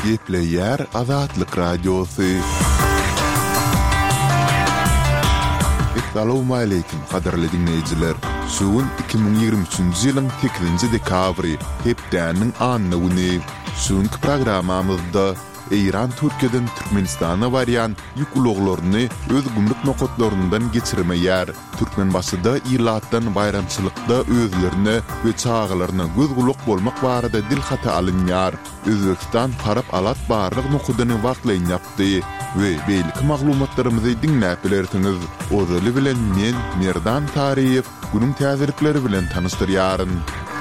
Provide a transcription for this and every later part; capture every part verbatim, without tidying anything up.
Gepleyer Azatlyk Radiosu. Assalamu alaykum qadarly dinleyijiler. Şuun iki bin ýygrimi üçinji ýylyň sekizinji dekabry hepdäniň anlygyny. Şuň programamyzda İran Türkiýeden Türkmenistana barýan ýük uluglaryny öz gümrük nokatlaryndan geçirmeýär. Türkmenbaşyda ýyllardan bayramçylykda özlerini we çağlaryna göz gulak bolmak barada dilhata alynýar. Özbekistan tarap alat barlyk nokudyny wagtlaýan ýapdy we beýlik maglumatlarymyzy dinläp bilersiňiz. Ozaly bilen men Merdan Tariýew günüň täzirlikleri bilen tanışdyrýaryn.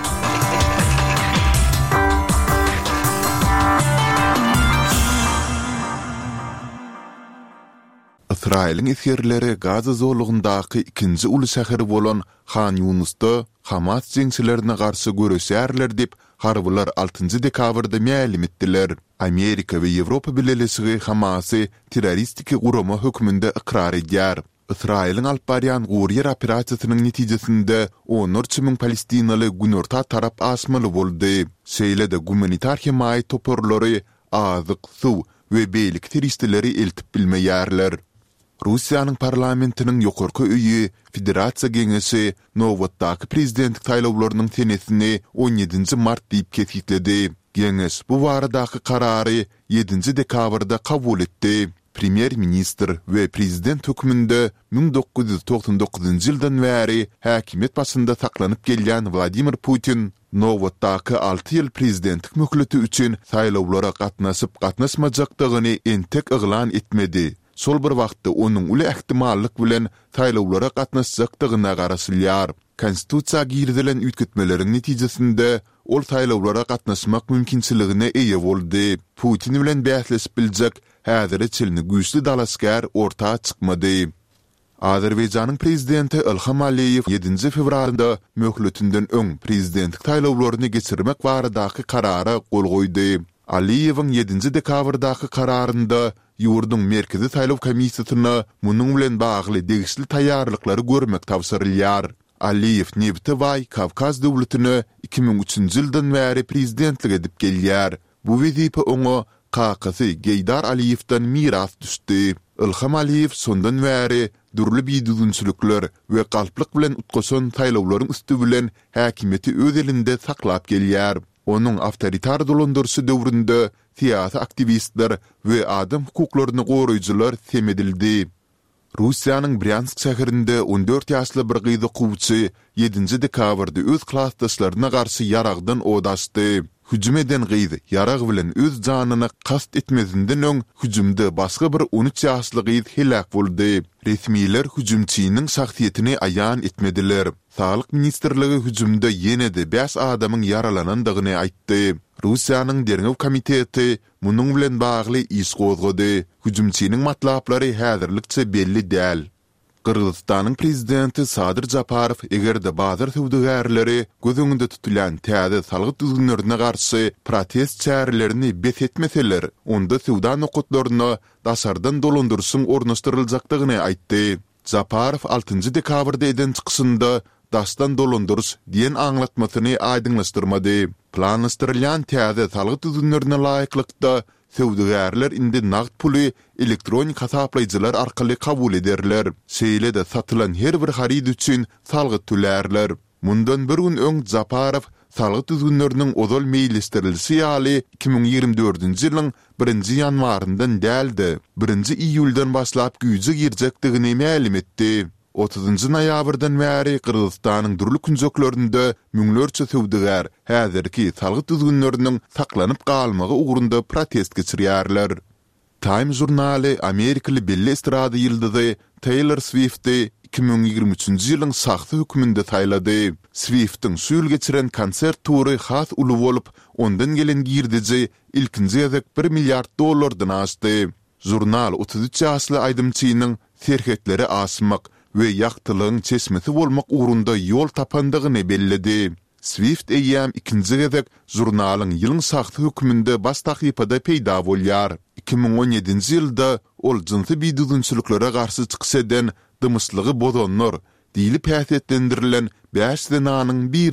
İsrail'in esirleri Gaza zolugyndaky ikinji uly şäheri bolan Han Yunus'da Hamas jeňçilerine garşy görüşýärler dip harbylar altynji dekabrda ma'lum etdiler. Amerika we Ýewropa birleşigi Hamasy terroristik gurama hökmünde ikrar edýär. İsrail'in alyp barýan gurýer operasiýasynyň netijesinde on üç min Palestinaly günorta tarap asmaly boldy. Şeýle-de humanitar himaýa toporlary azyk, suw we beýlik terroristleri eltip bilmeýärler. Russiýanyň parlamentiniň ýokarky öýi Federasiýa Geňeşi nowatdaky prezidentlik taýlawlarynyň senesini on ýedinji mart diýip kesýtledi. Geňeş bu baradaky karary ýedinji dekabrda kabul etdi. Premier minister we prezident hökmünde bin dokuz ýüz toksan dokuzynjy ýyldan bäri häkimet başynda saklanyp gelýän Vladimir Putin nowatdaky alty ýyl prezidentlik möhleti üçin taýlawlara gatnaşyp gatnaşmajakdygyny entek yglan etmedi. Sol bir wagtda onuň uly ähtimallyk bilen taýlawlara gatnaşjakdygyna garaşylýar. Konstitusiýa girdilen üýtgetmeleriň netijesinde ol taýlawlara gatnaşmak mümkinçiligine eýe boldy. Putin bilen bähsleşip biljek häzir çelini güýçli dalaşgar ortağa çykmady. Azerbaýjanyň prezidenti Ilham Aliýew ýedinji fevralda möhletinden öň prezidentlik taýlawlaryny geçirmek baradaky karara gol goýdy. Aliýewiň ýedinji dekabrdaky kararynda ýurdun merkezi taýlaw komissiýasyna munyň bilen bagly degişli taýýarlyklary görmek tawsyrylýar. Aliýew Nebti Kavkaz döwletini iki bin üçinji ýyldan bäri prezidentlik edip gelýär. Bu wezipe oňa kakasy Geýdar Aliýewden miras düşdi. Ilham Aliýew sondan bäri durly biýdüzünçülükler we galplyk bilen utgaşan taýlawlaryň üstü bilen häkimeti öz elinde saklap gelýär. Onuň awtoritar dolandyrşy döwründe siyasi aktivistler we adam hukuklaryny goraýjylar semedildi. Russiýanyň Bryansk şäherinde on dört ýaşly bir gyzy gowçy ýedinji dekabrda öz klassdaşlaryna garşy yaragdan odaşdy. Hüjüm eden gyzy yarag bilen öz janyny kast etmezinden öň hüjümde başga bir on üç ýaşly gyzy helak boldy. Resmiler hüjümçiniň şahsiýetini aýan etmediler. Sağlyk ministrligi hüjümde ýene-de beş adamyň yaralanandygyny aýtdy. Russiýanyň Dernew komiteti munyň bilen bagly iş gozgady. Hüjümçiniň matlaplary häzirlikçe belli däl. Kırgızstanyň prezidenti Sadyr Japarow egerde bazar sowdagärleri göz öňünde tutulan täze salgyt düzgünlerine garşy protest çärelerini bethetmeseler, onda sowda nokatlaryna daşardan dolandyrşyň ornaşdyryljakdygyny aýtdy. Japarow altynji dekabrda eden çykysynda daşdan dolandyrş diýen aňlatmasyny aýdyňlaşdyrmady. Planlaşdyrylýan täze salgyt düzgünlerine laýyklykda sowdagärler indi nagd puly elektronik hasaplaýjylar arkaly kabul ederler. Şeýle-de satylan her bir harid üçin salgyt tölärler. Mundan bir gün öň Japarow salgyt düzgünleriniň ozal meýilleşdirilýäsi ýaly iki bin ýygrimi dördünji ýylyň birinji ýanwaryndan däldi. birinji iýuldan başlap güýje girjekdigini ma'lum etdi. otuzunji noýabrdan bäri Kırgızstanyň durly künjeklerinde müňlerçe sowdagar häzirki salgyt düzgünleriniň saklanyp galmagy ugrunda protest geçirýärler. Time jurnaly Amerikaly belli estrada ýyldyzy Taylor Swift'i iki bin ýygrimi üçinji ýylyň saxta hökmünde taýlady. Swift'in şuýul geçiren konsert tury has uly bolup, ondan gelen girdiji ilkinji ýazak bir milliard dollardan aşdy. Jurnal otuz üç ýaşly aýdymçynyň serhetleri asmak we ýaktylygyň çeşmesi bolmak ugrunda ýol tapandygyny bellidi. Swift eýäm ikinji gezek jurnalyň ýylyň saxta hökmünde bas tahypada peýda bolýar. iki bin on ýedinji ýylda ol jinsy biýdüzünçüliklere garşy çykyş eden dymyslygy bozanlar diýilip häsiýetlendirilen beş zenanyň bir